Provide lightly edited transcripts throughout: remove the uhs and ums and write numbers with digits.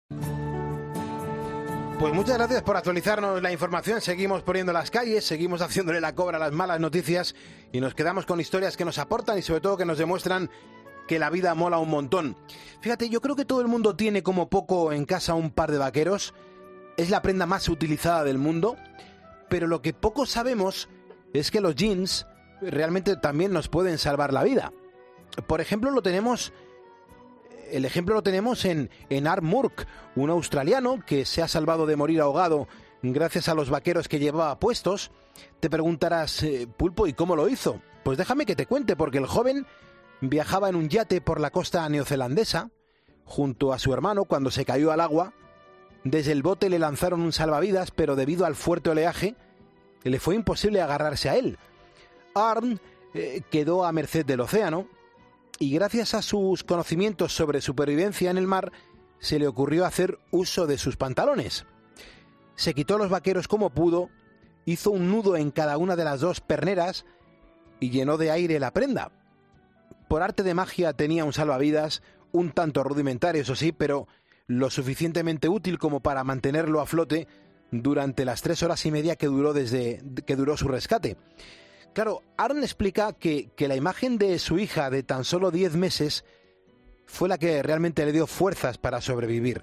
Pues muchas gracias por actualizarnos la información. Seguimos poniendo las calles, seguimos haciéndole la cobra a las malas noticias y nos quedamos con historias que nos aportan y sobre todo que nos demuestran que la vida mola un montón. Fíjate, yo creo que todo el mundo tiene como poco en casa un par de vaqueros. Es la prenda más utilizada del mundo, pero lo que poco sabemos es que los jeans realmente también nos pueden salvar la vida. Por ejemplo, el ejemplo lo tenemos en Art Murk, un australiano que se ha salvado de morir ahogado gracias a los vaqueros que llevaba puestos. Te preguntarás, Pulpo, ¿y cómo lo hizo? Pues déjame que te cuente, porque el joven viajaba en un yate por la costa neozelandesa junto a su hermano cuando se cayó al agua. Desde el bote le lanzaron un salvavidas, pero debido al fuerte oleaje le fue imposible agarrarse a él. Arn quedó a merced del océano y gracias a sus conocimientos sobre supervivencia en el mar se le ocurrió hacer uso de sus pantalones. Se quitó los vaqueros como pudo, hizo un nudo en cada una de las dos perneras y llenó de aire la prenda. Por arte de magia tenía un salvavidas, un tanto rudimentario eso sí, pero lo suficientemente útil como para mantenerlo a flote durante las 3 horas y media que duró su rescate. Claro, Arn explica que la imagen de su hija de tan solo 10 meses fue la que realmente le dio fuerzas para sobrevivir.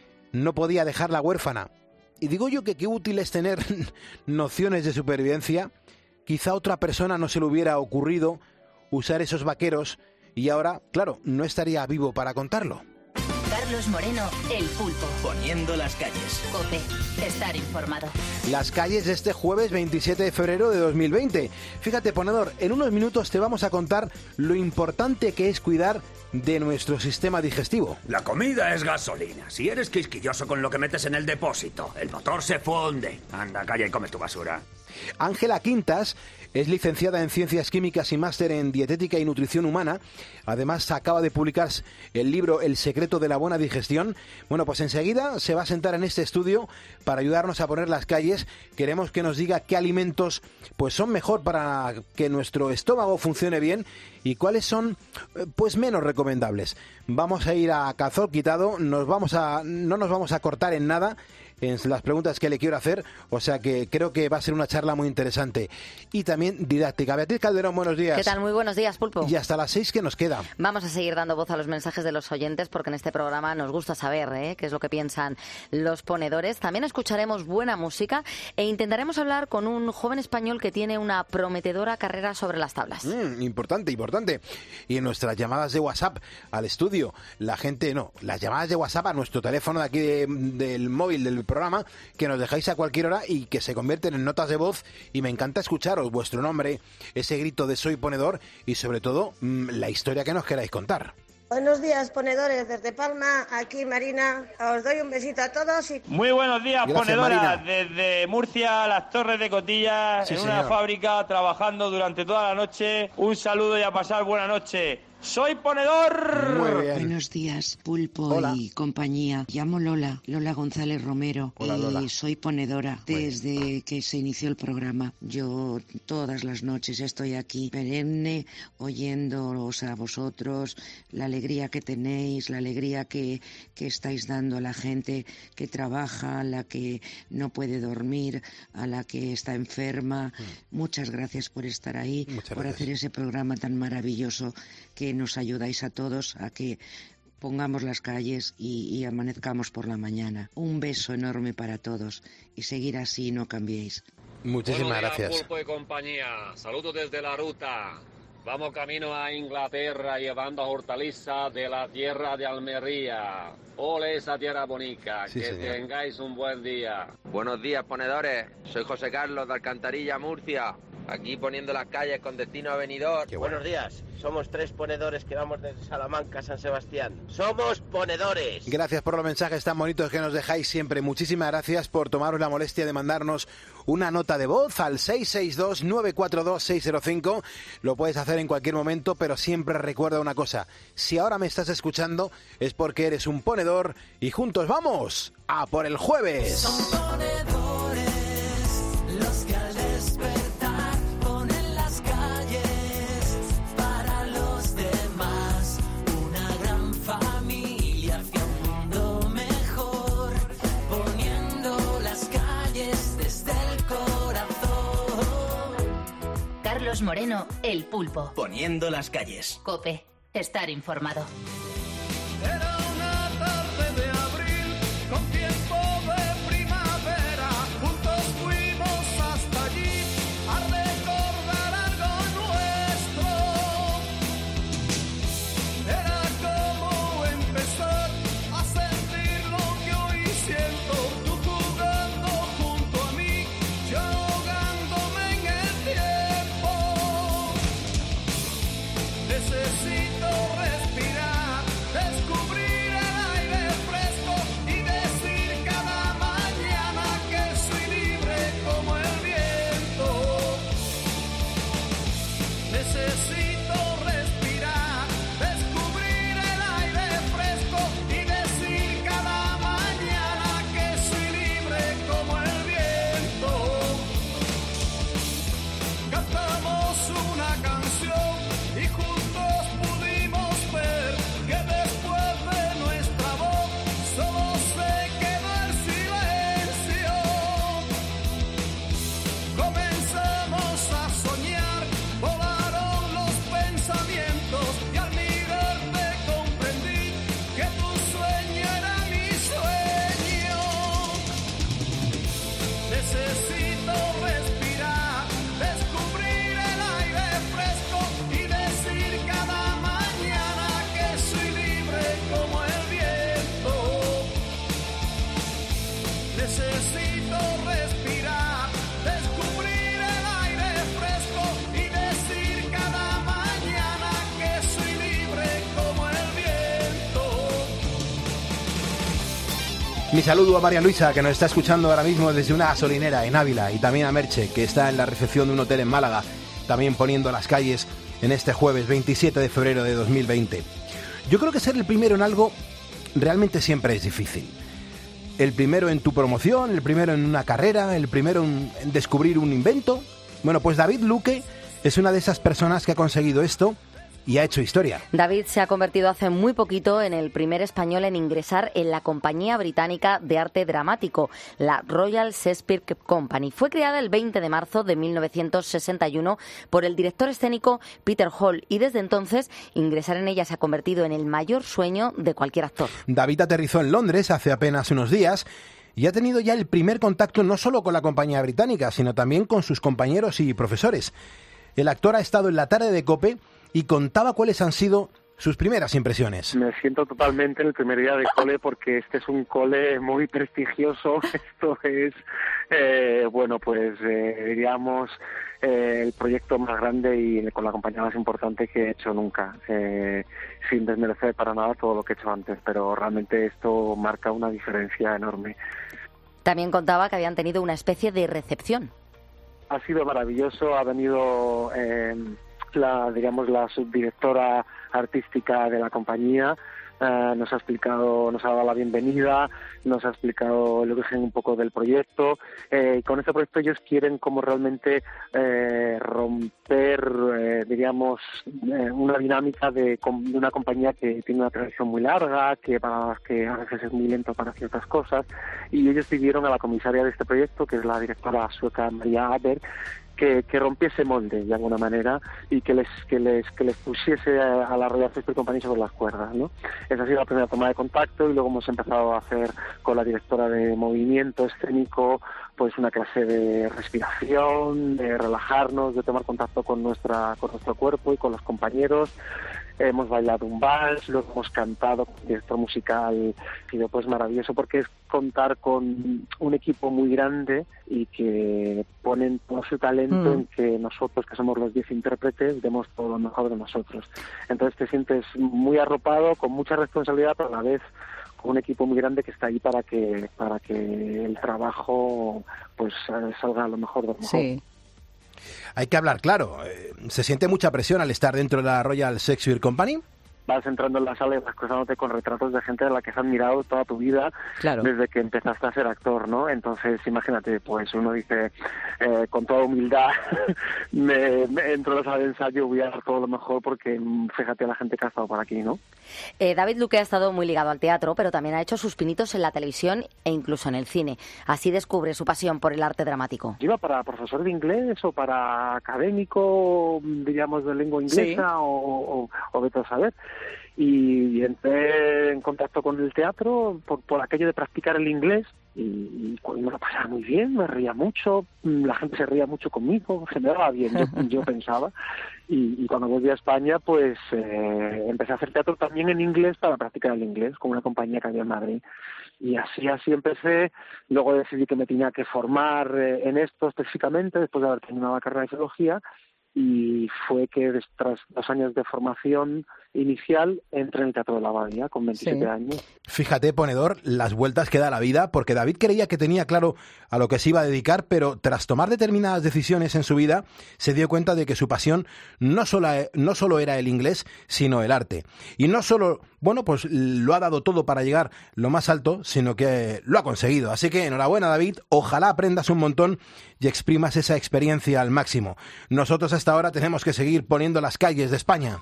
No podía dejarla huérfana. Y digo yo que qué útil es tener nociones de supervivencia. Quizá a otra persona no se le hubiera ocurrido usar esos vaqueros y ahora, claro, no estaría vivo para contarlo. Carlos Moreno, El Pulpo. Poniendo las calles. COPE. Estar informado. Las calles de este jueves 27 de febrero de 2020. Fíjate, ponedor, en unos minutos te vamos a contar lo importante que es cuidar de nuestro sistema digestivo. La comida es gasolina. Si eres quisquilloso con lo que metes en el depósito, el motor se funde. Anda, calla y come tu basura. Ángela Quintas es licenciada en Ciencias Químicas y máster en Dietética y Nutrición Humana. Además, acaba de publicar el libro El secreto de la buena digestión. Bueno, pues enseguida se va a sentar en este estudio para ayudarnos a poner las calles. Queremos que nos diga qué alimentos pues son mejor para que nuestro estómago funcione bien y cuáles son pues menos recomendables. Vamos a ir a calzón quitado, no nos vamos a cortar en nada en las preguntas que le quiero hacer, o sea que creo que va a ser una charla muy interesante y también didáctica. Beatriz Calderón, buenos días. ¿Qué tal? Muy buenos días, Pulpo. Y hasta las 6 que nos queda. Vamos a seguir dando voz a los mensajes de los oyentes porque en este programa nos gusta saber qué es lo que piensan los ponedores. También escucharemos buena música e intentaremos hablar con un joven español que tiene una prometedora carrera sobre las tablas. Importante. Y en nuestras llamadas de WhatsApp al estudio, las llamadas de WhatsApp a nuestro teléfono de aquí del móvil del programa, que nos dejáis a cualquier hora y que se convierten en notas de voz, y me encanta escucharos vuestro nombre, ese grito de soy ponedor y sobre todo la historia que nos queráis contar. Buenos días, ponedores, desde Palma, aquí Marina, os doy un besito a todos y... Muy buenos días, gracias, ponedoras, Marina. desde Murcia, las Torres de Cotillas, Sí, en señor. una fábrica, trabajando durante toda la noche. Un saludo y a pasar buena noche. ¡Soy ponedor! Muy bien. Buenos días, Pulpo Hola. y compañía. Llamo Lola González Romero. Hola, Lola. Y soy ponedora Muy desde que se inició el programa. Yo todas las noches estoy aquí, perenne, oyéndoos a vosotros, la alegría que tenéis, la alegría que estáis dando a la gente que trabaja, a la que no puede dormir, a la que está enferma. Muchas gracias por estar ahí, Muchas por gracias. hacer ese programa tan maravilloso que nos ayudáis a todos a que pongamos las calles y amanezcamos por la mañana. Un beso enorme para todos y seguir así, no cambiéis. Muchísimas Buenos días, gracias. Pulpo y compañía. Saludos desde la ruta. Vamos camino a Inglaterra llevando hortalizas de la tierra de Almería. Ole esa tierra bonita. Sí, que señor. tengáis un buen día. Buenos días, ponedores. Soy José Carlos de Alcantarilla, Murcia. Aquí poniendo las calles con destino a Benidorm. Qué bueno. Buenos días, somos 3 ponedores que vamos desde Salamanca a San Sebastián. ¡Somos ponedores! Gracias por los mensajes tan bonitos que nos dejáis siempre. Muchísimas gracias por tomaros la molestia de mandarnos una nota de voz al 662-942-605. Lo puedes hacer en cualquier momento, pero siempre recuerda una cosa. Si ahora me estás escuchando es porque eres un ponedor y juntos vamos a por el jueves. Son ponedores los que al despertar ponen las calles para los demás. Una gran familia hacia un mundo mejor. Carlos Moreno, El Pulpo. Poniendo las calles. COPE. Estar informado. Era una tarde de abril, con tiempo de primavera, juntos fuimos hasta allí a recordar algo nuestro. Era como empezar a sentir lo que hoy siento, tú jugando junto a mí, yo ahogándome en el tiempo. Necesito respirar, descubrir el aire fresco y decir cada mañana que soy libre como el viento. Necesito respirar, descubrir el aire fresco y decir cada mañana que soy libre como el viento. Cantamos una canción y juntos pudimos ver que después de nuestra voz solo se quedó el silencio. Comenzamos a soñar, volaron los pensamientos y al mirarte comprendí que tu sueño era mi sueño. Necesito respirar, descubrir el aire fresco y decir cada mañana que soy libre como el viento. Necesito respirar, descubrir el aire fresco y decir cada mañana que soy libre como el viento. Mi saludo a María Luisa, que nos está escuchando ahora mismo desde una gasolinera en Ávila, y también a Merche, que está en la recepción de un hotel en Málaga, también poniendo las calles en este jueves 27 de febrero de 2020. Yo creo que ser el primero en algo realmente siempre es difícil. El primero en tu promoción, el primero en una carrera, el primero en descubrir un invento. Bueno, pues David Luque es una de esas personas que ha conseguido esto y ha hecho historia. David se ha convertido hace muy poquito en el primer español en ingresar en la compañía británica de arte dramático, la Royal Shakespeare Company. Fue creada el 20 de marzo de 1961 por el director escénico Peter Hall y desde entonces ingresar en ella se ha convertido en el mayor sueño de cualquier actor. David aterrizó en Londres hace apenas unos días y ha tenido ya el primer contacto no solo con la compañía británica, sino también con sus compañeros y profesores. El actor ha estado en la tarde de COPE y contaba cuáles han sido sus primeras impresiones. Me siento totalmente en el primer día de cole porque este es un cole muy prestigioso. Esto es, diríamos, el proyecto más grande y con la compañía más importante que he hecho nunca. Sin desmerecer para nada todo lo que he hecho antes, pero realmente esto marca una diferencia enorme. También contaba que habían tenido una especie de recepción. Ha sido maravilloso, ha venido la subdirectora artística de la compañía, nos ha dado la bienvenida, nos ha explicado el origen un poco del proyecto. Con este proyecto ellos quieren como realmente romper, una dinámica de una compañía que tiene una tradición muy larga, que a veces es muy lento para ciertas cosas, y ellos pidieron a la comisaria de este proyecto, que es la directora sueca Maria Aber, que rompiese molde de alguna manera y que les pusiese a la Royal Shakespeare Company sobre las cuerdas, ¿no? Esa ha sido la primera toma de contacto y luego hemos empezado a hacer con la directora de movimiento escénico pues una clase de respiración, de relajarnos, de tomar contacto con nuestro cuerpo y con los compañeros. Hemos bailado un vals, luego hemos cantado con el director musical, ha sido pues maravilloso porque es contar con un equipo muy grande y que ponen todo su talento en que nosotros, que somos los 10 intérpretes, demos todo lo mejor de nosotros. Entonces te sientes muy arropado, con mucha responsabilidad, pero a la vez con un equipo muy grande que está ahí para que el trabajo pues salga a lo mejor de lo mejor. Sí. Hay que hablar claro. ¿Se siente mucha presión al estar dentro de la Royal Shakespeare Company? Vas entrando en la sala y vas cruzándote con retratos de gente de la que has admirado toda tu vida, claro, desde que empezaste a ser actor, ¿no? Entonces, imagínate, pues uno dice, con toda humildad, me entro en la sala de ensayo, voy a dar todo lo mejor porque fíjate a la gente que ha estado por aquí, ¿no? David Luque ha estado muy ligado al teatro, pero también ha hecho sus pinitos en la televisión e incluso en el cine. Así descubre su pasión por el arte dramático. Iba para profesor de inglés o para académico, digamos, de lengua inglesa, sí. o vete a saber. Y entré en contacto con el teatro por aquello de practicar el inglés y me lo pasaba muy bien, me reía mucho, la gente se reía mucho conmigo, se me daba bien, yo pensaba. Y cuando volví a España, pues empecé a hacer teatro también en inglés para practicar el inglés con una compañía que había en Madrid. Y así empecé. Luego decidí que me tenía que formar en esto específicamente, después de haber terminado la carrera de filología. Y fue que tras 2 años de formación inicial entré en el Teatro de la Abadía con 27 años. Fíjate, ponedor, las vueltas que da la vida, porque David creía que tenía claro a lo que se iba a dedicar, pero tras tomar determinadas decisiones en su vida, se dio cuenta de que su pasión no solo era el inglés, sino el arte. Y no solo, pues lo ha dado todo para llegar lo más alto, sino que lo ha conseguido. Así que enhorabuena, David, ojalá aprendas un montón y exprimas esa experiencia al máximo. Nosotros hasta ahora tenemos que seguir poniendo las calles de España.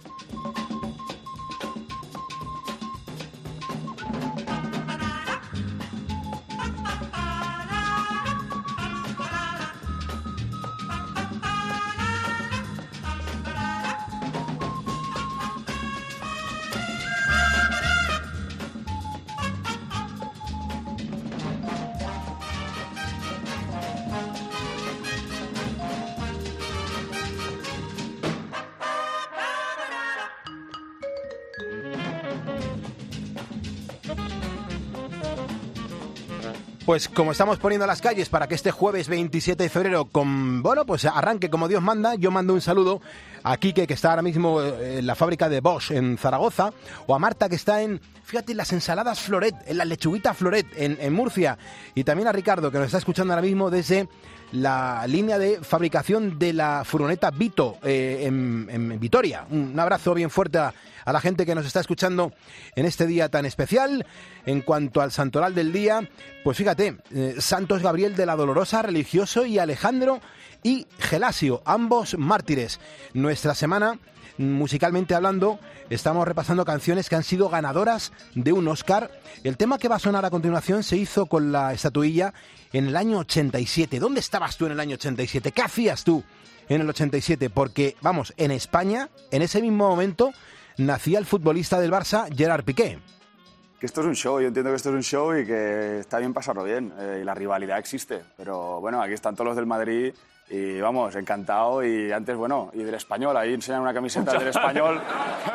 Pues como estamos poniendo las calles para que este jueves 27 de febrero arranque como Dios manda, yo mando un saludo a Quique, que está ahora mismo en la fábrica de Bosch en Zaragoza, o a Marta, que está en las ensaladas Floret, en la lechuguita Floret en Murcia, y también a Ricardo, que nos está escuchando ahora mismo desde la línea de fabricación de la furgoneta Vito en Vitoria. Un abrazo bien fuerte a la gente que nos está escuchando en este día tan especial. En cuanto al santoral del día, pues fíjate, Santos Gabriel de la Dolorosa, religioso, y Alejandro y Gelasio, ambos mártires. Nuestra semana, musicalmente hablando, estamos repasando canciones que han sido ganadoras de un Oscar. El tema que va a sonar a continuación se hizo con la estatuilla en el año 87. ¿Dónde estabas tú en el año 87? ¿Qué hacías tú en el 87? Porque, en España, en ese mismo momento, nacía el futbolista del Barça, Gerard Piqué. Que esto es un show, yo entiendo que esto es un show y que está bien pasarlo bien, y la rivalidad existe, pero aquí están todos los del Madrid y encantado, y antes, y del Español, ahí enseñan una camiseta del Español.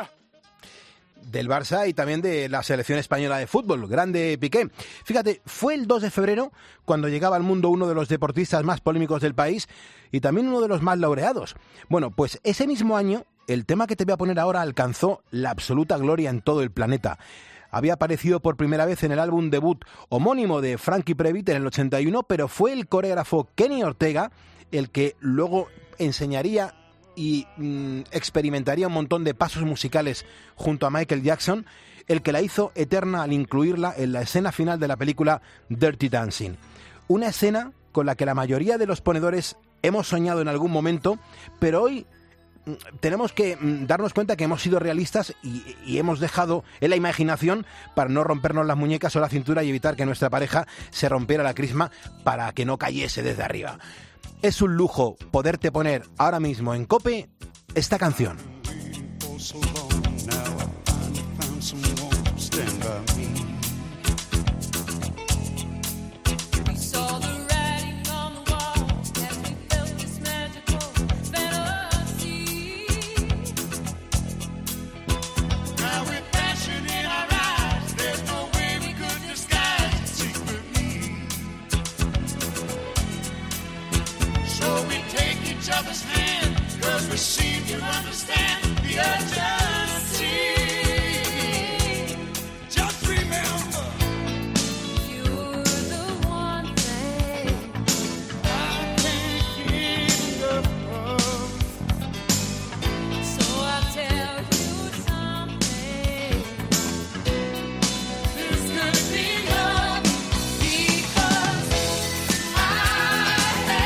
Del Barça y también de la selección española de fútbol, grande Piqué. Fíjate, fue el 2 de febrero cuando llegaba al mundo uno de los deportistas más polémicos del país y también uno de los más laureados. Pues ese mismo año, el tema que te voy a poner ahora alcanzó la absoluta gloria en todo el planeta. Había aparecido por primera vez en el álbum debut homónimo de Frankie Previte en el 81, pero fue el coreógrafo Kenny Ortega el que luego enseñaría y experimentaría un montón de pasos musicales junto a Michael Jackson, el que la hizo eterna al incluirla en la escena final de la película Dirty Dancing. Una escena con la que la mayoría de los ponedores hemos soñado en algún momento, pero hoy tenemos que darnos cuenta que hemos sido realistas y hemos dejado en la imaginación para no rompernos las muñecas o la cintura y evitar que nuestra pareja se rompiera la crisma para que no cayese desde arriba. Es un lujo poderte poner ahora mismo en COPE esta canción.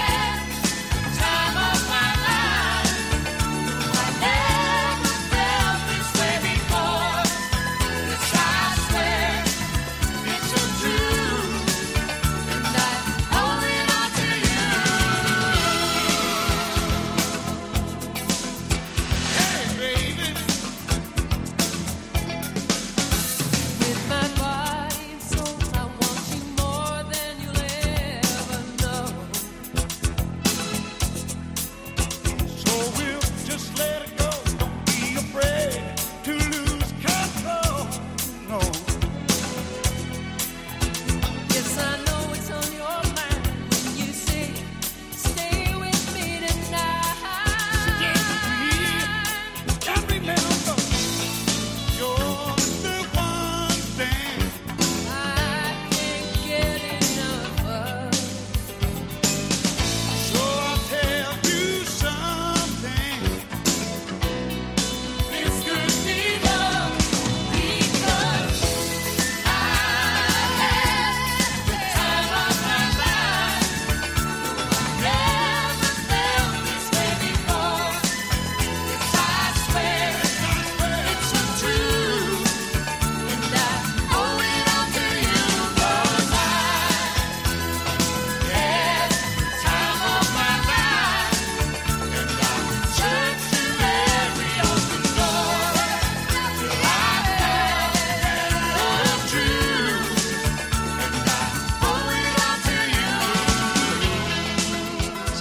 Down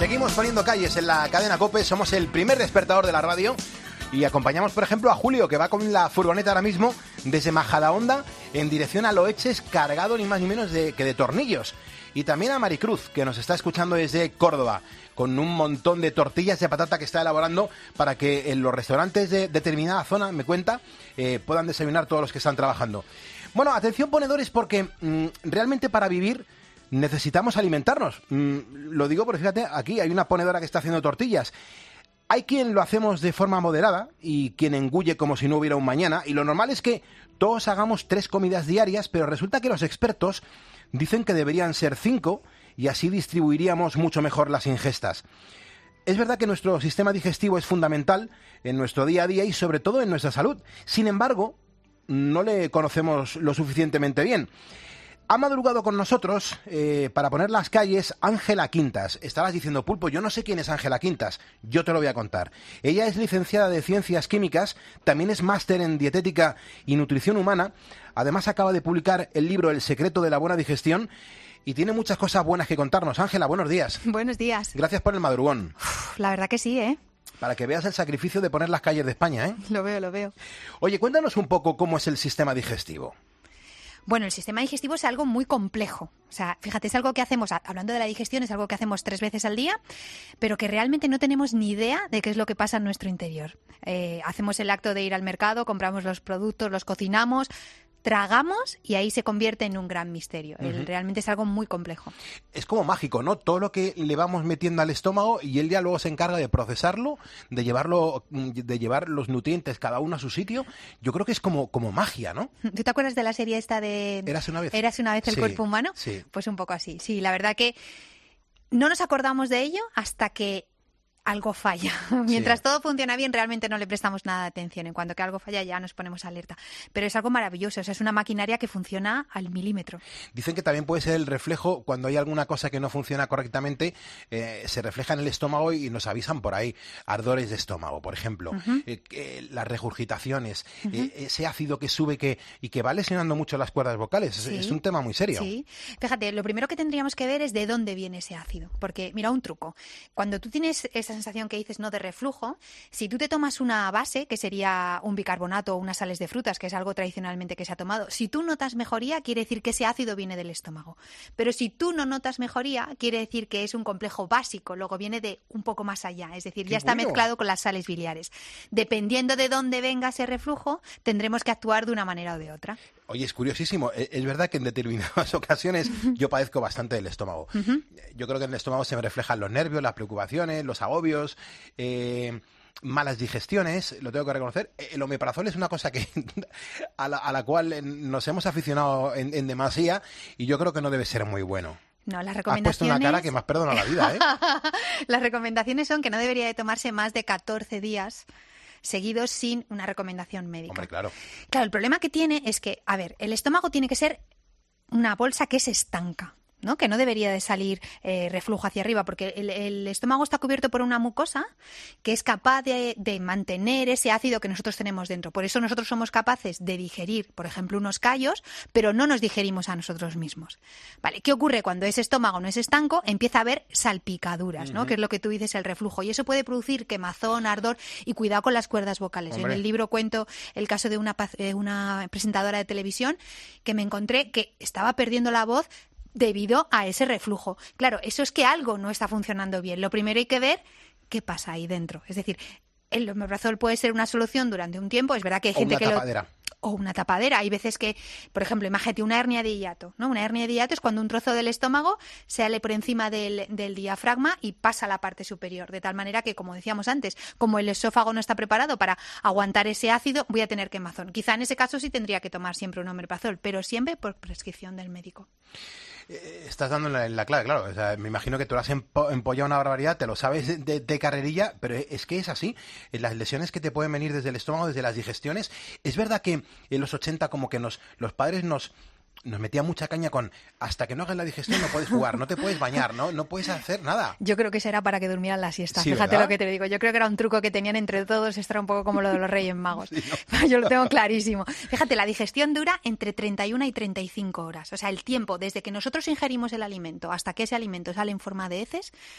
Seguimos poniendo calles en la cadena COPE, somos el primer despertador de la radio y acompañamos, por ejemplo, a Julio, que va con la furgoneta ahora mismo desde Majadahonda en dirección a Loeches, cargado ni más ni menos que de tornillos. Y también a Maricruz, que nos está escuchando desde Córdoba, con un montón de tortillas de patata que está elaborando para que en los restaurantes de determinada zona, me cuenta, puedan desayunar todos los que están trabajando. Bueno, atención ponedores, porque realmente para vivir necesitamos alimentarnos. Lo digo porque fíjate, aquí hay una ponedora que está haciendo tortillas. Hay quien lo hacemos de forma moderada y quien engulle como si no hubiera un mañana. Y lo normal es que todos hagamos 3 comidas diarias, pero resulta que los expertos dicen que deberían ser 5 y así distribuiríamos mucho mejor las ingestas. Es verdad que nuestro sistema digestivo es fundamental en nuestro día a día y sobre todo en nuestra salud. Sin embargo, no le conocemos lo suficientemente bien. Ha madrugado con nosotros para poner las calles Ángela Quintas. Estabas diciendo, Pulpo, yo no sé quién es Ángela Quintas. Yo te lo voy a contar. Ella es licenciada de Ciencias Químicas, también es máster en Dietética y Nutrición Humana. Además acaba de publicar el libro El secreto de la buena digestión y tiene muchas cosas buenas que contarnos. Ángela, buenos días. Buenos días. Gracias por el madrugón. La verdad que sí, ¿eh? Para que veas el sacrificio de poner las calles de España, ¿eh? Lo veo. Oye, cuéntanos un poco cómo es el sistema digestivo. Bueno, el sistema digestivo es algo muy complejo. O sea, fíjate, es algo que hacemos, hablando de la digestión, es algo que hacemos 3 veces al día, pero que realmente no tenemos ni idea de qué es lo que pasa en nuestro interior. Hacemos el acto de ir al mercado, compramos los productos, los cocinamos, tragamos y ahí se convierte en un gran misterio. Realmente es algo muy complejo. Es como mágico, ¿no? Todo lo que le vamos metiendo al estómago y él ya luego se encarga de procesarlo, de llevar los nutrientes cada uno a su sitio. Yo creo que es como magia, ¿no? ¿Tú te acuerdas de la serie esta de Érase una vez el cuerpo humano? Sí. Pues un poco así. Sí, la verdad que no nos acordamos de ello hasta que algo falla. Mientras todo funciona bien, realmente no le prestamos nada de atención. En cuanto que algo falla, ya nos ponemos alerta. Pero es algo maravilloso. O sea, es una maquinaria que funciona al milímetro. Dicen que también puede ser el reflejo, cuando hay alguna cosa que no funciona correctamente, se refleja en el estómago y nos avisan por ahí. Ardores de estómago, por ejemplo. Las regurgitaciones. Ese ácido que sube y que va lesionando mucho las cuerdas vocales. Sí. Es un tema muy serio. Sí. Fíjate, lo primero que tendríamos que ver es de dónde viene ese ácido. Porque, mira, un truco. Cuando tú tienes esa sensación que dices, no, de reflujo, si tú te tomas una base, que sería un bicarbonato o unas sales de frutas, que es algo tradicionalmente que se ha tomado, si tú notas mejoría, quiere decir que ese ácido viene del estómago. Pero si tú no notas mejoría, quiere decir que es un complejo básico, luego viene de un poco más allá, es decir, ya está mezclado con las sales biliares. Dependiendo de dónde venga ese reflujo, tendremos que actuar de una manera o de otra. Oye, es curiosísimo. Es verdad que en determinadas ocasiones yo padezco bastante del estómago. Yo creo que en el estómago se me reflejan los nervios, las preocupaciones, los agobios, malas digestiones, lo tengo que reconocer. El omeprazol es una cosa que a la cual nos hemos aficionado en demasía y yo creo que no debe ser muy bueno. No, las recomendaciones... Has puesto una cara que me has perdonado la vida, ¿eh? Las recomendaciones son que no debería de tomarse más de 14 días seguidos sin una recomendación médica. Hombre, claro. Claro, el problema que tiene es que, a ver, el estómago tiene que ser una bolsa que se estanca, ¿no? Que no debería de salir reflujo hacia arriba, porque el estómago está cubierto por una mucosa que es capaz de mantener ese ácido que nosotros tenemos dentro. Por eso nosotros somos capaces de digerir, por ejemplo, unos callos, pero no nos digerimos a nosotros mismos. Vale, ¿qué ocurre cuando ese estómago no es estanco? Empieza a haber salpicaduras, ¿no? Que es lo que tú dices, el reflujo. Y eso puede producir quemazón, ardor y cuidado con las cuerdas vocales. Yo en el libro cuento el caso de una presentadora de televisión que me encontré que estaba perdiendo la voz debido a ese reflujo. Claro, eso es que algo no está funcionando bien. Lo primero hay que ver qué pasa ahí dentro. Es decir, el omeprazol puede ser una solución durante un tiempo. Es verdad que hay gente que o una tapadera. Hay veces que, por ejemplo, imagínate una hernia de hiato, ¿no? Una hernia de hiato es cuando un trozo del estómago sale por encima del diafragma y pasa a la parte superior. De tal manera que, como decíamos antes, como el esófago no está preparado para aguantar ese ácido, voy a tener quemazón. Quizá en ese caso sí tendría que tomar siempre un omeprazol, pero siempre por prescripción del médico. Estás dando la clave, claro. O sea, me imagino que tú lo has empollado una barbaridad, te lo sabes de carrerilla, pero es que es así. Las lesiones que te pueden venir desde el estómago, desde las digestiones. Es verdad que en los 80 como que los padres nos metían mucha caña con hasta que no hagas la digestión no puedes jugar, no te puedes bañar, no puedes hacer nada. Yo creo que será para que durmieran la siesta. Sí, fíjate, ¿verdad? Lo que te digo. Yo creo que era un truco que tenían entre todos. Esto era un poco como lo de los Reyes Magos. Sí, no. Yo lo tengo clarísimo. Fíjate, la digestión dura entre 31 y 35 horas. O sea, el tiempo desde que nosotros ingerimos el alimento hasta que ese alimento sale en forma de heces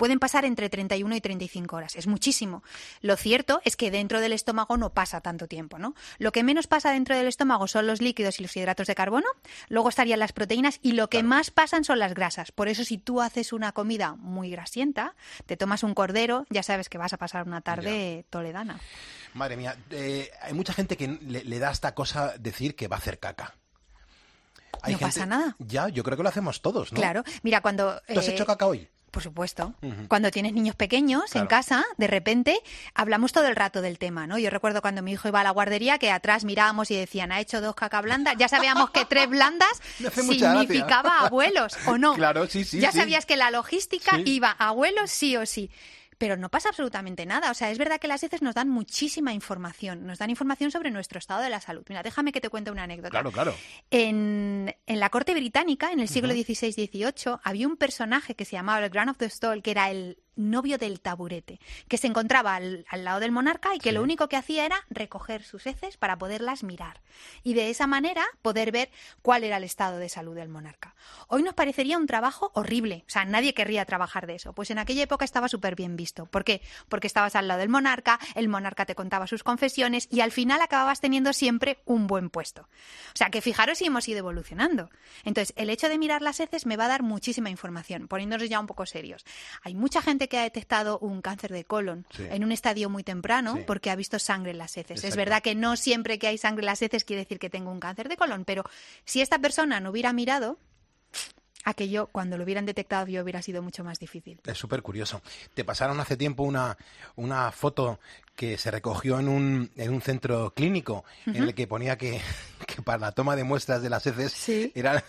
pueden pasar entre 31 y 35 horas. Es muchísimo. Lo cierto es que dentro del estómago no pasa tanto tiempo, ¿no? Lo que menos pasa dentro del estómago son los líquidos y los hidratos de carbono, luego estarían las proteínas y lo que más pasan son las grasas. Por eso si tú haces una comida muy grasienta, te tomas un cordero, ya sabes que vas a pasar una tarde toledana. Madre mía, hay mucha gente que le da esta cosa decir que va a hacer caca. No pasa nada. Ya, yo creo que lo hacemos todos, ¿no? Claro, mira, cuando... ¿Tú has hecho caca hoy? Por supuesto. Cuando tienes niños pequeños en casa, de repente hablamos todo el rato del tema, ¿no? Yo recuerdo cuando mi hijo iba a la guardería que atrás mirábamos y decían, ha hecho 2 caca blandas. Ya sabíamos que 3 blandas significaba abuelos, ¿o no? Claro, sí, sí. Ya sabías que la logística iba a abuelos sí o sí. Pero no pasa absolutamente nada. O sea, es verdad que las heces nos dan muchísima información. Nos dan información sobre nuestro estado de la salud. Mira, déjame que te cuente una anécdota. Claro. En la corte británica, en el siglo XVI-XVIII, había un personaje que se llamaba el Grand of the Stall, que era el novio del taburete, que se encontraba al lado del monarca y que lo único que hacía era recoger sus heces para poderlas mirar y de esa manera poder ver cuál era el estado de salud del monarca. Hoy nos parecería un trabajo horrible, o sea, nadie querría trabajar de eso. Pues en aquella época estaba súper bien visto. ¿Por qué? Porque estabas al lado del monarca, el monarca te contaba sus confesiones y al final acababas teniendo siempre un buen puesto. O sea, que fijaros si hemos ido evolucionando. Entonces, el hecho de mirar las heces me va a dar muchísima información, poniéndonos ya un poco serios. Hay mucha gente que ha detectado un cáncer de colon en un estadio muy temprano porque ha visto sangre en las heces. Exacto. Es verdad que no siempre que hay sangre en las heces quiere decir que tengo un cáncer de colon, pero si esta persona no hubiera mirado, aquello, cuando lo hubieran detectado, yo hubiera sido mucho más difícil. Es súper curioso. Te pasaron hace tiempo una foto que se recogió en un centro clínico en el que ponía que para la toma de muestras de las heces era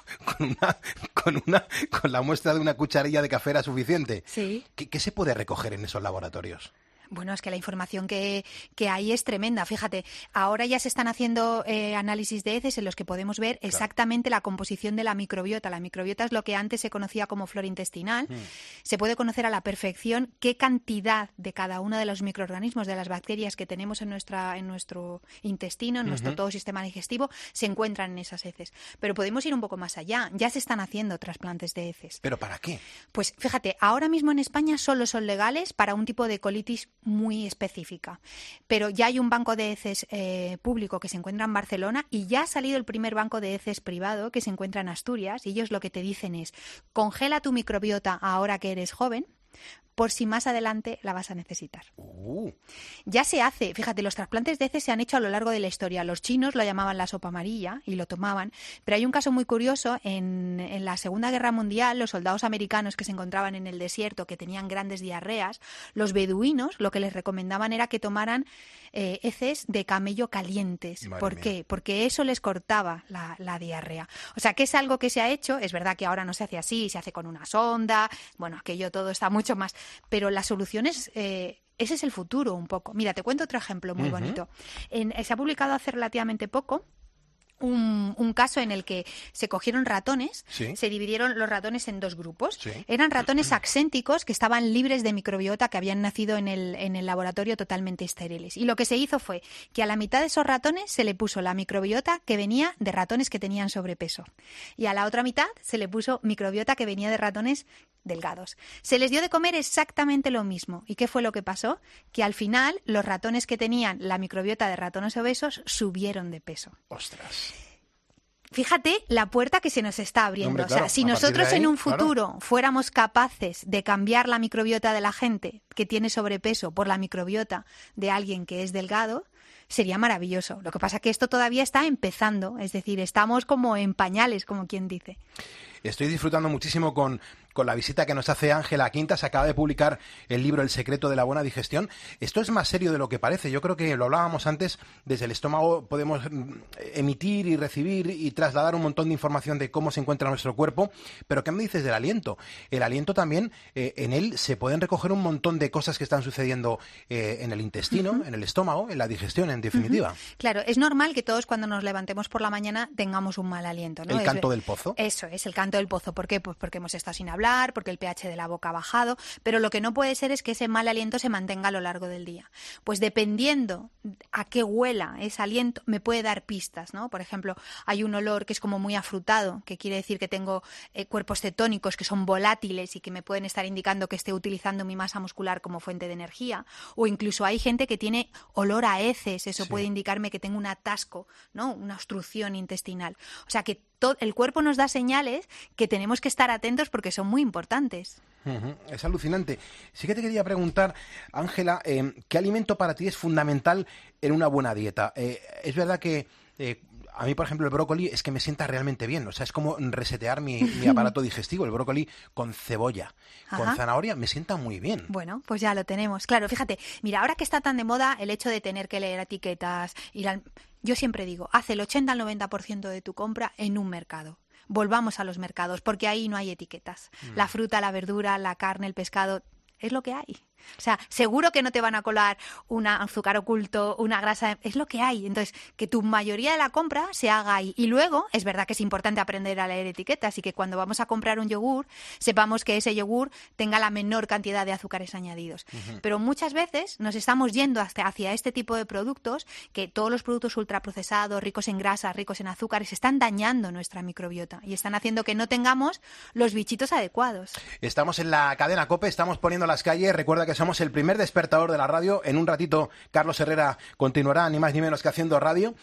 con la muestra de una cucharilla de café era suficiente. Sí. ¿Qué se puede recoger en esos laboratorios? Bueno, es que la información que hay es tremenda. Fíjate, ahora ya se están haciendo análisis de heces en los que podemos ver exactamente la composición de la microbiota. La microbiota es lo que antes se conocía como flora intestinal. Se puede conocer a la perfección qué cantidad de cada uno de los microorganismos, de las bacterias que tenemos en nuestro intestino, en nuestro todo sistema digestivo, se encuentran en esas heces. Pero podemos ir un poco más allá. Ya se están haciendo trasplantes de heces. ¿Pero para qué? Pues fíjate, ahora mismo en España solo son legales para un tipo de colitis muy específica. Pero ya hay un banco de heces público que se encuentra en Barcelona y ya ha salido el primer banco de heces privado que se encuentra en Asturias y ellos lo que te dicen es congela tu microbiota ahora que eres joven por si más adelante la vas a necesitar. Ya se hace, fíjate, los trasplantes de heces se han hecho a lo largo de la historia. Los chinos lo llamaban la sopa amarilla y lo tomaban, pero hay un caso muy curioso. En la Segunda Guerra Mundial, los soldados americanos que se encontraban en el desierto, que tenían grandes diarreas, los beduinos lo que les recomendaban era que tomaran heces de camello calientes. ¿Por qué? Porque eso les cortaba la diarrea. O sea, que es algo que se ha hecho. Es verdad que ahora no se hace así, se hace con una sonda. Bueno, aquello todo está mucho más... Pero la solución es... ese es el futuro un poco. Mira, te cuento otro ejemplo muy bonito. Se ha publicado hace relativamente poco un caso en el que se cogieron ratones, se dividieron los ratones en 2 grupos. Eran ratones axénticos que estaban libres de microbiota, que habían nacido en el laboratorio totalmente estériles. Y lo que se hizo fue que a la mitad de esos ratones se le puso la microbiota que venía de ratones que tenían sobrepeso. Y a la otra mitad se le puso microbiota que venía de ratones delgados. Se les dio de comer exactamente lo mismo. ¿Y qué fue lo que pasó? Que al final los ratones que tenían la microbiota de ratones obesos subieron de peso. ¡Ostras! Fíjate la puerta que se nos está abriendo. Hombre, claro, o sea, si nosotros ahí, en un futuro fuéramos capaces de cambiar la microbiota de la gente que tiene sobrepeso por la microbiota de alguien que es delgado, sería maravilloso. Lo que pasa es que esto todavía está empezando, es decir, estamos como en pañales, como quien dice. Estoy disfrutando muchísimo con la visita que nos hace Ángela Quinta. Se acaba de publicar el libro El secreto de la buena digestión. Esto es más serio de lo que parece. Yo creo que lo hablábamos antes. Desde el estómago podemos emitir y recibir y trasladar un montón de información de cómo se encuentra nuestro cuerpo. Pero ¿qué me dices del aliento? El aliento también, en él se pueden recoger un montón de cosas que están sucediendo en el intestino, en el estómago, en la digestión, en definitiva. Claro, es normal que todos cuando nos levantemos por la mañana tengamos un mal aliento, ¿no? El canto del pozo. Eso es, el canto del pozo. ¿Por qué? Pues porque hemos estado sin hablar, hablar, porque el pH de la boca ha bajado, pero lo que no puede ser es que ese mal aliento se mantenga a lo largo del día. Pues dependiendo a qué huela ese aliento, me puede dar pistas, ¿no? Por ejemplo, hay un olor que es como muy afrutado, que quiere decir que tengo cuerpos cetónicos que son volátiles y que me pueden estar indicando que esté utilizando mi masa muscular como fuente de energía, o incluso hay gente que tiene olor a heces, eso puede indicarme que tengo un atasco, ¿no? Una obstrucción intestinal. O sea que el cuerpo nos da señales que tenemos que estar atentos porque son muy importantes. Es alucinante. Sí que te quería preguntar, Ángela, ¿qué alimento para ti es fundamental en una buena dieta? Es verdad que a mí, por ejemplo, el brócoli es que me sienta realmente bien. O sea, es como resetear mi aparato digestivo. El brócoli con cebolla, con zanahoria, me sienta muy bien. Bueno, pues ya lo tenemos. Claro, fíjate, mira, ahora que está tan de moda el hecho de tener que leer etiquetas, yo siempre digo, haz el 80 al 90% de tu compra en un mercado. Volvamos a los mercados, porque ahí no hay etiquetas. La fruta, la verdura, la carne, el pescado, es lo que hay. O sea, seguro que no te van a colar un azúcar oculto, una grasa, es lo que hay. Entonces, que tu mayoría de la compra se haga ahí. Y luego, es verdad que es importante aprender a leer etiquetas y que cuando vamos a comprar un yogur, sepamos que ese yogur tenga la menor cantidad de azúcares añadidos. Pero muchas veces nos estamos yendo hacia este tipo de productos, que todos los productos ultraprocesados, ricos en grasas, ricos en azúcares, están dañando nuestra microbiota y están haciendo que no tengamos los bichitos adecuados. Estamos en la cadena COPE, estamos poniendo las calles. Recuerda que somos el primer despertador de la radio. En un ratito Carlos Herrera continuará ni más ni menos que haciendo radio.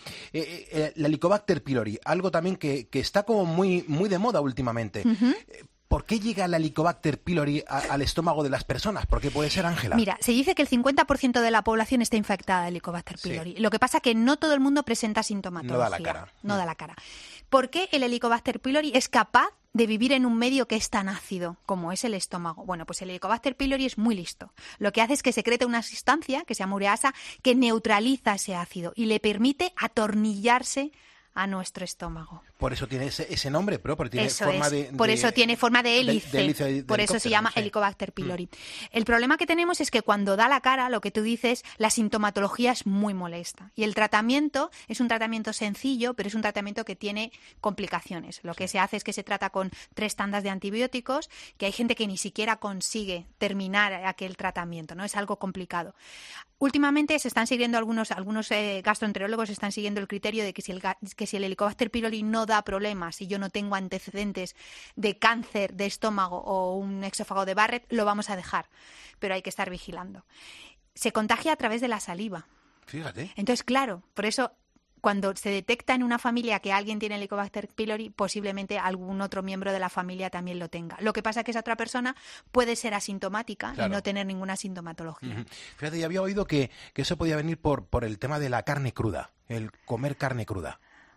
La Helicobacter pylori, algo también que está como muy de moda últimamente. ¿Por qué llega la Helicobacter pylori al estómago de las personas? ¿Por qué puede ser, Ángela? Mira, se dice que el 50% de la población está infectada de Helicobacter pylori. Lo que pasa es que no todo el mundo presenta sintomatología. No da la cara. No da la cara. ¿Por qué el Helicobacter pylori es capaz de vivir en un medio que es tan ácido como es el estómago? Bueno, pues el Helicobacter pylori es muy listo. Lo que hace es que secreta una sustancia que se llama ureasa que neutraliza ese ácido y le permite atornillarse a nuestro estómago. Por eso tiene ese nombre, pero tiene forma de... Por eso tiene forma de hélice. De por eso se llama Helicobacter pylori. El problema que tenemos es que cuando da la cara, lo que tú dices, la sintomatología es muy molesta. Y el tratamiento es un tratamiento sencillo, pero es un tratamiento que tiene complicaciones. Lo que se hace es que se trata con 3 tandas de antibióticos, que hay gente que ni siquiera consigue terminar aquel tratamiento, ¿no? Es algo complicado. Últimamente se están siguiendo algunos gastroenterólogos están siguiendo el criterio de que si el Helicobacter pylori no da problemas, si yo no tengo antecedentes de cáncer de estómago o un exófago de Barrett, lo vamos a dejar. Pero hay que estar vigilando. Se contagia a través de la saliva. Fíjate. Entonces, claro, por eso cuando se detecta en una familia que alguien tiene Helicobacter pylori, posiblemente algún otro miembro de la familia también lo tenga. Lo que pasa es que esa otra persona puede ser asintomática y no tener ninguna sintomatología. Fíjate, yo había oído que eso podía venir por el tema de la carne cruda, el comer carne cruda.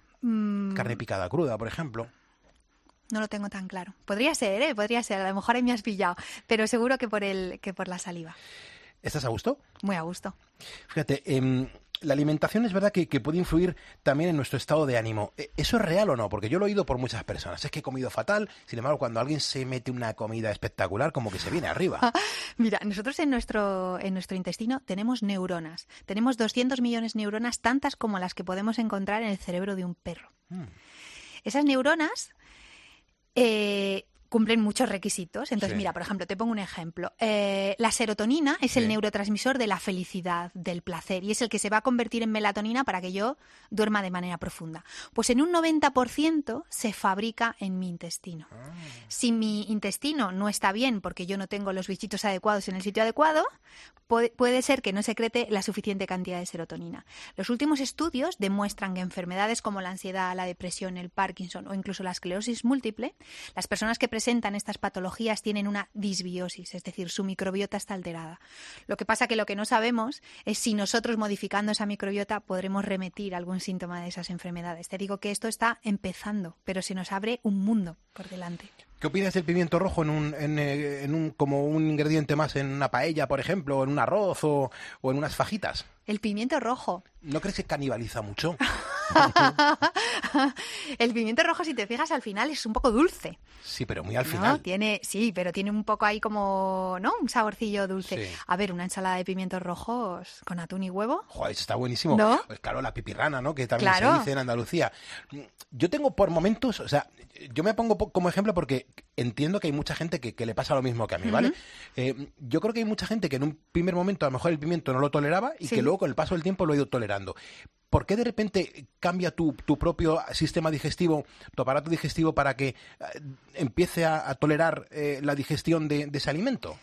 Carne picada cruda, por ejemplo. No lo tengo tan claro. Podría ser, podría ser. A lo mejor ahí me has pillado, pero seguro que por la saliva. ¿Estás a gusto? Muy a gusto. Fíjate, la alimentación es verdad que puede influir también en nuestro estado de ánimo. ¿Eso es real o no? Porque yo lo he oído por muchas personas. Es que he comido fatal, sin embargo, cuando alguien se mete una comida espectacular, como que se viene arriba. Mira, nosotros en nuestro intestino tenemos neuronas. Tenemos 200 millones de neuronas, tantas como las que podemos encontrar en el cerebro de un perro. Esas neuronas cumplen muchos requisitos. Entonces, mira, por ejemplo, te pongo un ejemplo. La serotonina es el neurotransmisor de la felicidad, del placer, y es el que se va a convertir en melatonina para que yo duerma de manera profunda. Pues en un 90% se fabrica en mi intestino. Si mi intestino no está bien porque yo no tengo los bichitos adecuados en el sitio adecuado, puede ser que no secrete la suficiente cantidad de serotonina. Los últimos estudios demuestran que enfermedades como la ansiedad, la depresión, el Parkinson o incluso la esclerosis múltiple, las personas que presentan estas patologías tienen una disbiosis, es decir, su microbiota está alterada. Lo que pasa que lo que no sabemos es si nosotros modificando esa microbiota podremos remitir algún síntoma de esas enfermedades. Te digo que esto está empezando, pero se nos abre un mundo por delante. ¿Qué opinas del pimiento rojo como un ingrediente más en una paella, por ejemplo, o en un arroz o en unas fajitas? El pimiento rojo. ¿No crees que canibaliza mucho? El pimiento rojo, si te fijas, al final es un poco dulce. Sí, pero muy al final. Pero tiene un poco ahí como, ¿no? Un saborcillo dulce. Sí. A ver, una ensalada de pimientos rojos con atún y huevo. Joder, eso está buenísimo. ¿No? Pues claro, la pipirrana, ¿no? Que también se dice en Andalucía. Yo tengo por momentos, o sea, yo me pongo como ejemplo porque entiendo que hay mucha gente que le pasa lo mismo que a mí, ¿vale? Yo creo que hay mucha gente que en un primer momento a lo mejor el pimiento no lo toleraba y que luego con el paso del tiempo lo ha ido tolerando. ¿Por qué de repente cambia tu propio sistema digestivo, tu aparato digestivo para que empiece a tolerar la digestión de ese alimento?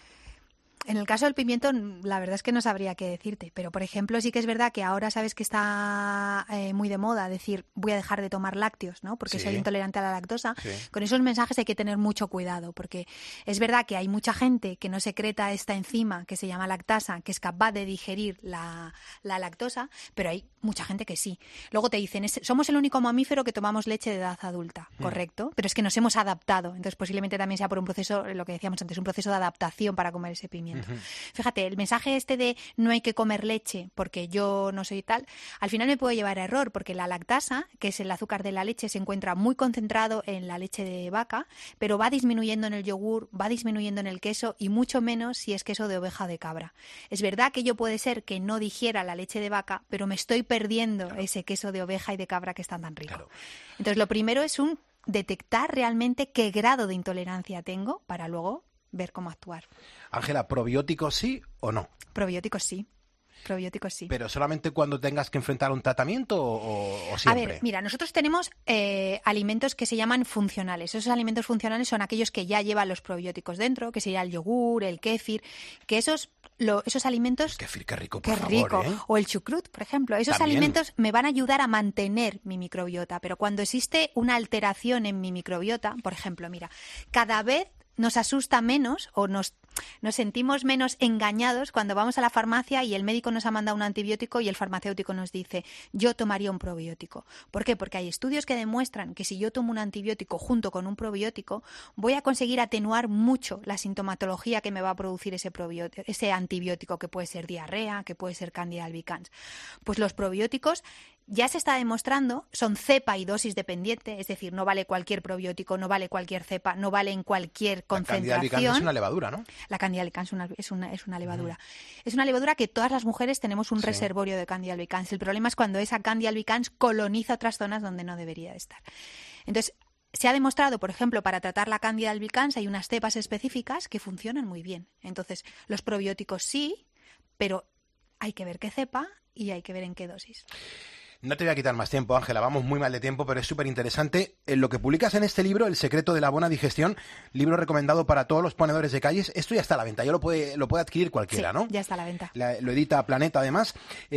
En el caso del pimiento, la verdad es que no sabría qué decirte, pero por ejemplo sí que es verdad que ahora sabes que está muy de moda decir voy a dejar de tomar lácteos, ¿no? Porque soy intolerante a la lactosa. Sí. Con esos mensajes hay que tener mucho cuidado, porque es verdad que hay mucha gente que no secreta esta enzima que se llama lactasa, que es capaz de digerir la lactosa, pero hay mucha gente que sí. Luego te dicen, somos el único mamífero que tomamos leche de edad adulta, correcto, pero es que nos hemos adaptado, entonces posiblemente también sea por un proceso, lo que decíamos antes, un proceso de adaptación para comer ese pimiento. Fíjate, el mensaje este de no hay que comer leche porque yo no soy tal, al final me puede llevar a error, porque la lactasa, que es el azúcar de la leche, se encuentra muy concentrado en la leche de vaca, pero va disminuyendo en el yogur, va disminuyendo en el queso y mucho menos si es queso de oveja o de cabra. Es verdad que yo puede ser que no digiera la leche de vaca, pero me estoy perdiendo ese queso de oveja y de cabra que es tan rico. Claro. Entonces, lo primero es detectar realmente qué grado de intolerancia tengo para luego ver cómo actuar. Ángela, ¿probióticos sí o no? Probióticos sí. Probióticos sí. ¿Pero solamente cuando tengas que enfrentar un tratamiento o siempre? A ver, mira, nosotros tenemos alimentos que se llaman funcionales. Esos alimentos funcionales son aquellos que ya llevan los probióticos dentro, que sería el yogur, el kéfir, que esos alimentos... El kéfir, qué rico, por favor, rico. O el chucrut, por ejemplo. Esos ¿También? Alimentos me van a ayudar a mantener mi microbiota, pero cuando existe una alteración en mi microbiota, por ejemplo, mira, cada vez nos asusta menos o nos sentimos menos engañados cuando vamos a la farmacia y el médico nos ha mandado un antibiótico y el farmacéutico nos dice, yo tomaría un probiótico. ¿Por qué? Porque hay estudios que demuestran que si yo tomo un antibiótico junto con un probiótico, voy a conseguir atenuar mucho la sintomatología que me va a producir ese antibiótico, que puede ser diarrea, que puede ser Candida albicans. Pues los probióticos ya se está demostrando, son cepa y dosis dependiente, es decir, no vale cualquier probiótico, no vale cualquier cepa, no vale en cualquier concentración. La Candida albicans es una levadura, ¿no? La Candida albicans es una levadura. Es una levadura que todas las mujeres tenemos un reservorio de Candida albicans. El problema es cuando esa Candida albicans coloniza otras zonas donde no debería de estar. Entonces, se ha demostrado, por ejemplo, para tratar la Candida albicans hay unas cepas específicas que funcionan muy bien. Entonces, los probióticos sí, pero hay que ver qué cepa y hay que ver en qué dosis. No te voy a quitar más tiempo, Ángela, vamos muy mal de tiempo, pero es súper interesante. Lo que publicas en este libro, El secreto de la buena digestión, libro recomendado para todos los ponedores de calles, esto ya está a la venta, ya lo puede adquirir cualquiera, sí, ¿no? Ya está a la venta. Lo edita Planeta, además.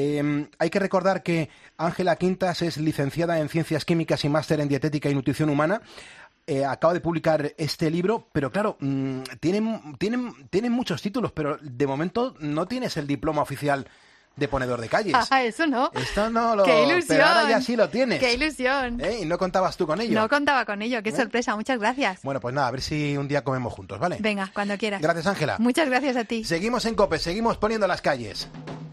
Hay que recordar que Ángela Quintas es licenciada en Ciencias Químicas y máster en Dietética y Nutrición Humana. Acaba de publicar este libro, pero claro, tienen muchos títulos, pero de momento no tienes el diploma oficial de ponedor de calles. Eso no. Esto no lo... ¡Qué ilusión! Pero ahora ya sí lo tienes. ¡Qué ilusión! ¿Y no contabas tú con ello? No contaba con ello. ¡Qué sorpresa! Muchas gracias. Bueno, pues nada, a ver si un día comemos juntos, ¿vale? Venga, cuando quieras. Gracias, Ángela. Muchas gracias a ti. Seguimos en COPE, seguimos poniendo las calles.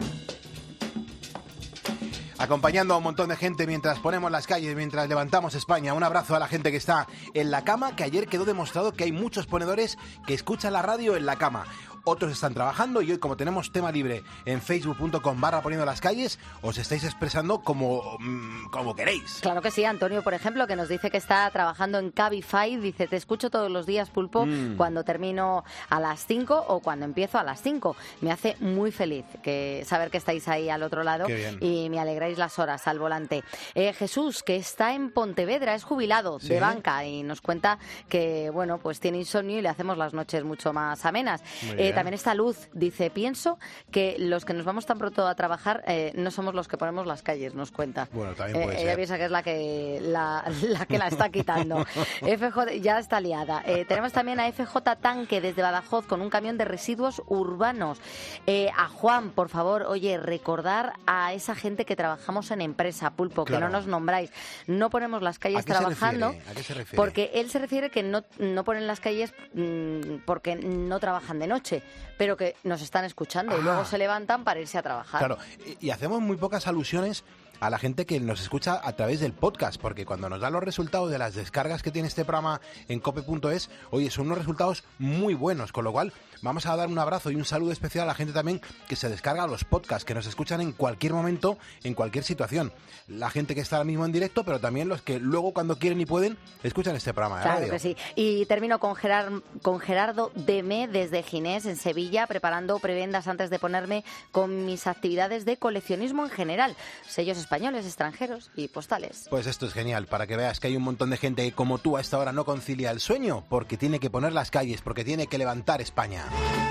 Acompañando a un montón de gente mientras ponemos las calles, mientras levantamos España. Un abrazo a la gente que está en la cama, que ayer quedó demostrado que hay muchos ponedores que escuchan la radio en la cama. Otros están trabajando y hoy, como tenemos tema libre en facebook.com/poniendo las calles, os estáis expresando como queréis. Claro que sí, Antonio, por ejemplo, que nos dice que está trabajando en Cabify, dice, te escucho todos los días, Pulpo, cuando termino a las 5 o cuando empiezo a las 5. Me hace muy feliz saber que estáis ahí al otro lado y me alegráis las horas al volante. Jesús, que está en Pontevedra, es jubilado de banca y nos cuenta que, bueno, pues tiene insomnio y le hacemos las noches mucho más amenas. También está Luz, dice, pienso que los que nos vamos tan pronto a trabajar no somos los que ponemos las calles, nos cuenta. Bueno, también puede ser. Ella piensa que es la que la está quitando. FJ ya está liada. Tenemos también a FJ Tanque desde Badajoz con un camión de residuos urbanos. A Juan, por favor, oye, recordar a esa gente que trabajamos en empresa, Pulpo, claro, que no nos nombráis. No ponemos las calles trabajando. ¿A qué se refiere? Porque él se refiere que no ponen las calles porque no trabajan de noche, pero que nos están escuchando y luego se levantan para irse a trabajar. Claro, y hacemos muy pocas alusiones a la gente que nos escucha a través del podcast, porque cuando nos dan los resultados de las descargas que tiene este programa en cope.es, oye, son unos resultados muy buenos, con lo cual vamos a dar un abrazo y un saludo especial a la gente también que se descarga los podcasts, que nos escuchan en cualquier momento, en cualquier situación. La gente que está ahora mismo en directo, pero también los que luego cuando quieren y pueden escuchan este programa de claro radio. Que sí. Y termino con Gerardo Deme desde Ginés, en Sevilla, preparando prebendas antes de ponerme con mis actividades de coleccionismo en general, sellos españoles, extranjeros y postales. Pues esto es genial, para que veas que hay un montón de gente que como tú a esta hora no concilia el sueño, porque tiene que poner las calles, porque tiene que levantar España.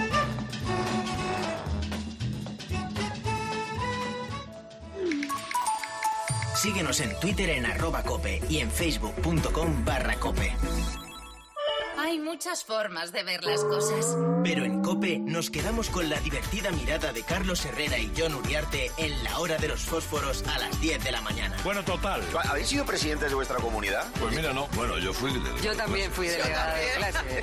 Síguenos en Twitter en @cope y en facebook.com/cope. Hay muchas formas de ver las cosas. Pero en COPE nos quedamos con la divertida mirada de Carlos Herrera y Jon Uriarte en la hora de los fósforos a las 10 de la mañana. Bueno, total. ¿Habéis sido presidentes de vuestra comunidad? Pues mira, no. Bueno, yo fui delegado. Yo también fui delegada de clase.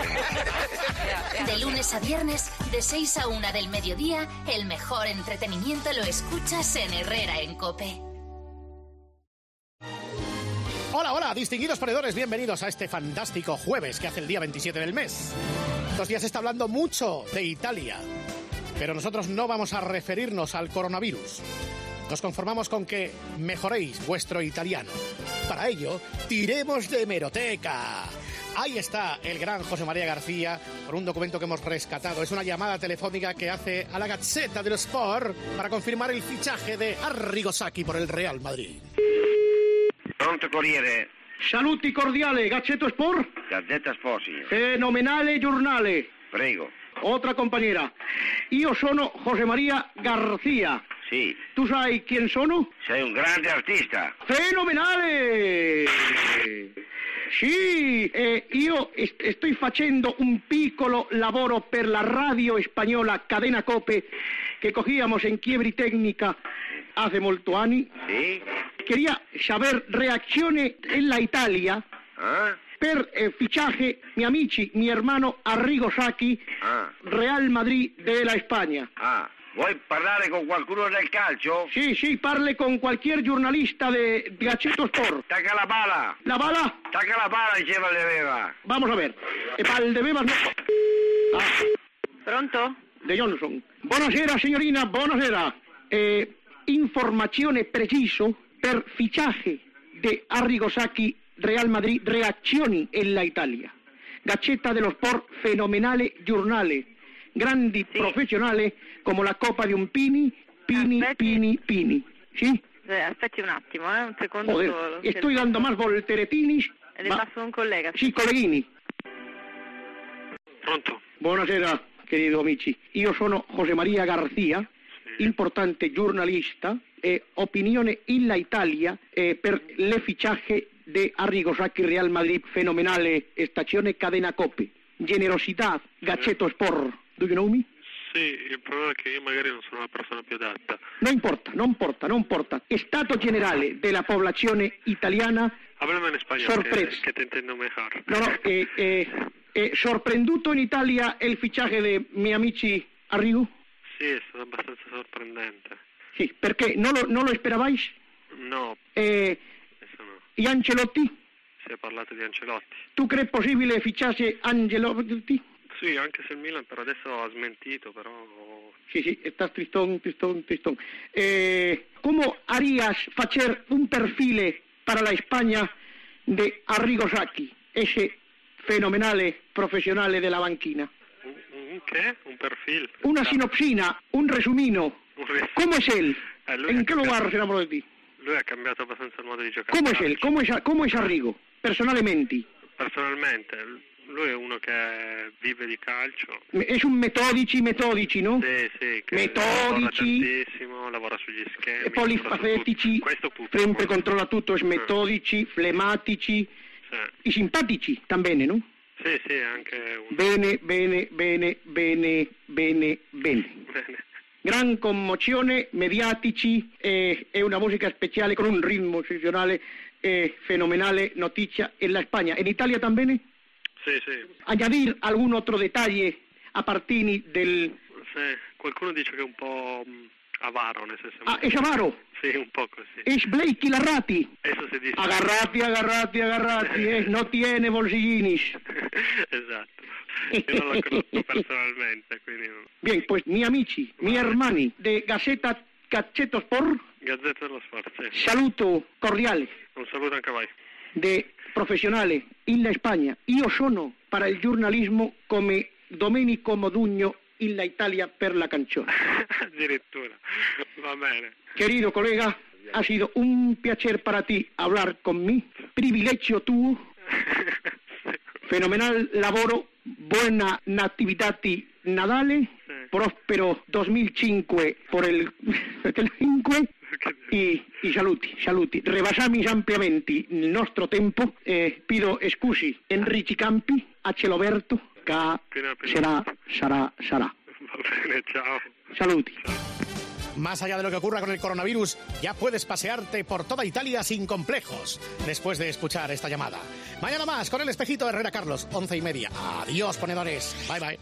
De lunes a viernes, de 6 a 1 del mediodía, el mejor entretenimiento lo escuchas en Herrera en COPE. Hola, hola, distinguidos ponedores, bienvenidos a este fantástico jueves que hace el día 27 del mes. Estos días se está hablando mucho de Italia, pero nosotros no vamos a referirnos al coronavirus. Nos conformamos con que mejoréis vuestro italiano. Para ello, tiremos de hemeroteca. Ahí está el gran José María García por un documento que hemos rescatado. Es una llamada telefónica que hace a la Gazzetta dello Sport para confirmar el fichaje de Arrigo Sacchi por el Real Madrid. Pronto, Corriere. Saluti cordiale, Gazzetta Sport. Gazzetta Sport, signor. Fenomenale giornale. Prego. Otra compañera. Io sono José María García. Sì. Tu sai quién sono? Sei un grande artista. Fenomenale! Sì, io sto facendo un piccolo lavoro per la radio spagnola Cadena Cope che cogíamos en Chiebri Técnica hace molto anni. Sì. Quería saber reacciones en la Italia per fichaje mi amici, mi hermano Arrigo Sacchi, Real Madrid della Spagna. Vuoi parlare con qualcuno del calcio? Sì, parle con qualquier giornalista de Gazzetta Sport. Tacca la bala. ¿La bala? Tacca la bala, diceva Valdebebas. Vamos a ver. Valdebebas no. Pronto? De Johnson. Buonasera, signorina, buonasera. Informazione preciso per fichaje de Arrigo Sacchi, Real Madrid, reazioni en la Italia. Gazzetta dello Sport, fenomenale giornale. Grandi professionali come la Coppa di un Pini. ¿Sí? Aspetti un attimo, un secondo Joder, solo. estoy dando más volteretinis. Le passo un collega. Sì, colleghini. Pronto? Buonasera, querido amici. Io sono José María García, importante giornalista, opinione in la Italia per le fichaje de Arrigo Sacchi, Real Madrid, fenomenale, stazione Cadena Cope. Generosità, Gazzetta Sport. Do you know me? Sì, il problema è che io magari non sono la persona più adatta. No importa. Stato generale della popolazione italiana. Háblame en español, que te entiendo mejor. Sorprenduto in Italia el fichaje de mi amici Arrigo? Sì, è stato abbastanza sorprendente. Sì, perché non lo speravais? No. E Ancelotti? Si è parlato di Ancelotti. Tu credi possibile fichasse Ancelotti? Sì, anche se il Milan per adesso ha smentito, però... Sì, estás tristón. ¿Cómo harías hacer un perfil para la España de Arrigo Sacchi, ese fenomenale professionale della banchina? ¿Un qué? ¿Un perfil? Una sinopsina, un resumino. ¿Cómo es él? ¿En qué lugar se enamoró de ti? Lui ha cambiato abbastanza il modo di giocare. ¿Cómo es él? ¿Cómo es Arrigo? Personalmente. Personalmente, lui è uno che vive di calcio. Es un metodici, no? Sì, che metodici, lavora tantissimo, lavora sugli schemi. Polifacetici, sempre controlla tutto, es metodici, flematici, e simpatici, también, no? Sì, anche uno. Bene. Gran commozione, mediatici, è una musica speciale con un ritmo eccezionale, fenomenale notizia en la España. ¿En Italia también? Sì. Añadir algún otro detalle a partini del... Sì, qualcuno dice che è un po' Avaro, nel senso... Ah, es avaro. Sì, un poco, sì. Es Blakey Larrati. Eso se dice. Agarrati, no tiene bolsillines. Esatto. Io non lo conosco personalmente, quindi... Bien, pues mi amici, mi hermani de Gazzetta Sport. Gazzetta dello Sport, sì. Saluto cordiale. Un saluto anche a voi. De professionale in la Spagna. Io sono para il giornalismo come Domenico Modugno in la Italia per la canzone. Addirittura, va bene. Querido colega, ha sido un piacere para ti hablar con me. Privilegio tuo. Fenomenal lavoro, buona nativitati Nadale, prospero 2005 por el 5 y saluti. Rebasami ampiamente il nostro tempo, pido scusi Enrici Campi, a Celoberto, che sarà. Va bene, ciao. Saluti. Más allá de lo que ocurra con el coronavirus, ya puedes pasearte por toda Italia sin complejos, después de escuchar esta llamada. Mañana más con el Espejito Herrera Carlos, 11:30. Adiós, ponedores. Bye, bye.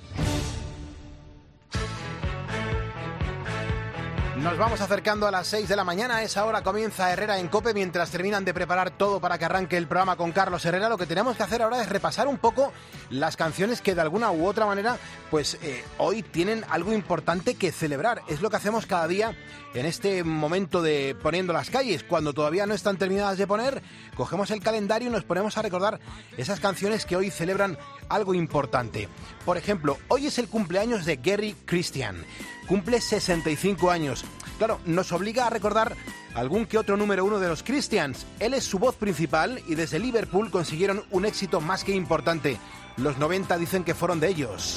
Nos vamos acercando a las 6 de la mañana. A esa hora comienza Herrera en COPE. Mientras terminan de preparar todo para que arranque el programa con Carlos Herrera, lo que tenemos que hacer ahora es repasar un poco las canciones que de alguna u otra manera pues hoy tienen algo importante que celebrar. Es lo que hacemos cada día en este momento de Poniendo las Calles. Cuando todavía no están terminadas de poner, cogemos el calendario y nos ponemos a recordar esas canciones que hoy celebran algo importante. Por ejemplo, hoy es el cumpleaños de Gary Christian. Cumple 65 años. Claro, nos obliga a recordar algún que otro número uno de los Christians. Él es su voz principal y desde Liverpool consiguieron un éxito más que importante. Los 90 dicen que fueron de ellos.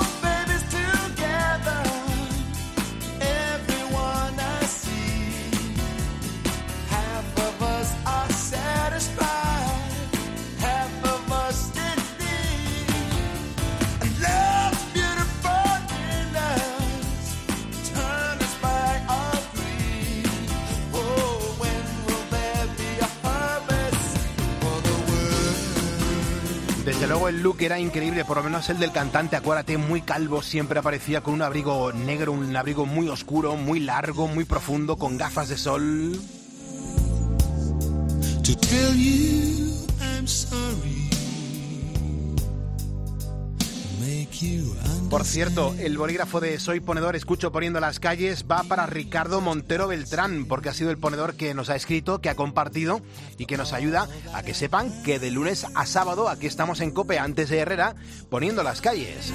Desde luego el look era increíble, por lo menos el del cantante, acuérdate, muy calvo, siempre aparecía con un abrigo negro, un abrigo muy oscuro, muy largo, muy profundo, con gafas de sol. To tell you I'm sorry. Por cierto, el bolígrafo de Soy Ponedor, escucho Poniendo las Calles va para Ricardo Montero Beltrán, porque ha sido el ponedor que nos ha escrito, que ha compartido y que nos ayuda a que sepan que de lunes a sábado aquí estamos en COPE antes de Herrera Poniendo las Calles.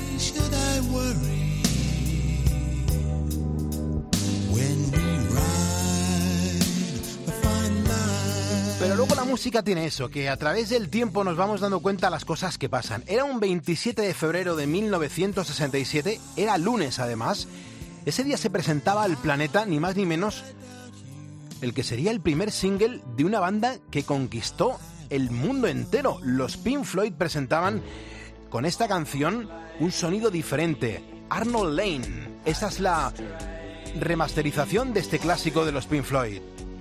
Pero luego la música tiene eso, que a través del tiempo nos vamos dando cuenta de las cosas que pasan. Era un 27 de febrero de 1967, era lunes además. Ese día se presentaba al planeta, ni más ni menos, el que sería el primer single de una banda que conquistó el mundo entero. Los Pink Floyd presentaban con esta canción un sonido diferente, Arnold Lane. Esta es la remasterización de este clásico de los Pink Floyd.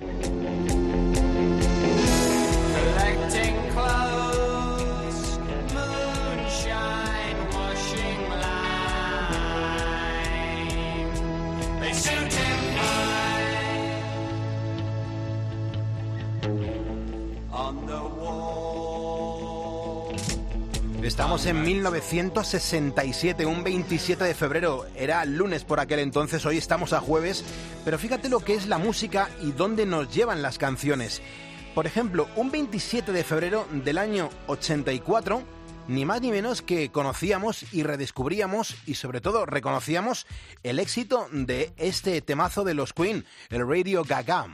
Estamos en 1967, un 27 de febrero. Era lunes por aquel entonces, hoy estamos a jueves. Pero fíjate lo que es la música y dónde nos llevan las canciones. Por ejemplo, un 27 de febrero del año 84, ni más ni menos que conocíamos y redescubríamos y sobre todo reconocíamos el éxito de este temazo de los Queen, el Radio Gaga.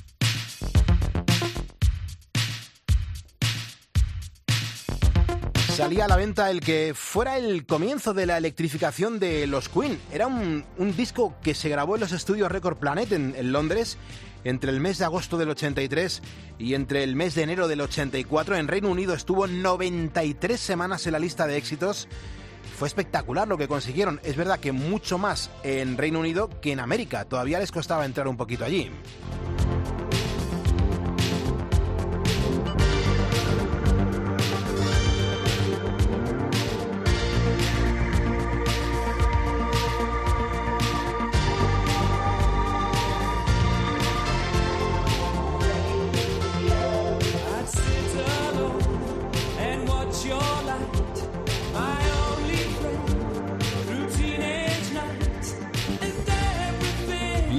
Salía a la venta el que fuera el comienzo de la electrificación de los Queen. Era un disco que se grabó en los estudios Record Planet en Londres entre el mes de agosto del 83 y entre el mes de enero del 84. En Reino Unido estuvo 93 semanas en la lista de éxitos. Fue espectacular lo que consiguieron. Es verdad que mucho más en Reino Unido que en América. Todavía les costaba entrar un poquito allí.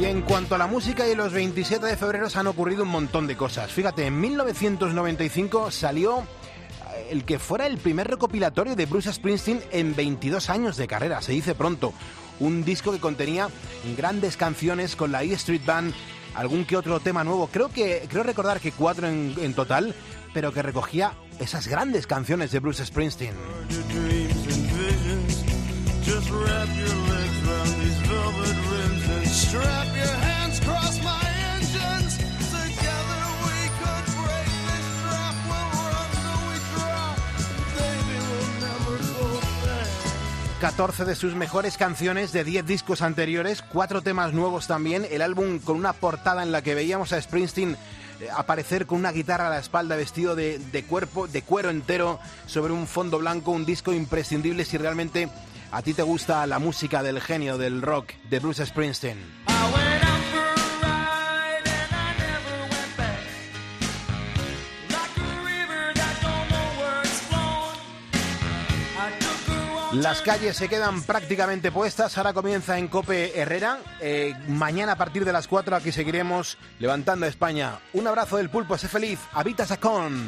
Y en cuanto a la música, y los 27 de febrero se han ocurrido un montón de cosas. Fíjate, en 1995 salió el que fuera el primer recopilatorio de Bruce Springsteen en 22 años de carrera, se dice pronto. Un disco que contenía grandes canciones con la E Street Band, algún que otro tema nuevo, creo recordar que 4 en total, pero que recogía esas grandes canciones de Bruce Springsteen. Just wrap your legs round these velvet rims and strap your hands across my engines. Together we could break this trap. We'll run till we drop. Baby, we'll never go back. 14 de sus mejores canciones de 10 discos anteriores, 4 temas nuevos también, el álbum con una portada en la que veíamos a Springsteen aparecer con una guitarra a la espalda, vestido de cuero entero, sobre un fondo blanco, un disco imprescindible si realmente a ti te gusta la música del genio del rock de Bruce Springsteen. 'Las calles se quedan prácticamente puestas, ahora comienza en COPE Herrera, mañana a partir de las 4 aquí seguiremos levantando a España. Un abrazo del Pulpo, sé feliz, Habita Sacón.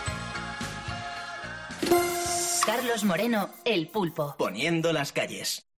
Carlos Moreno, El Pulpo. Poniendo las calles.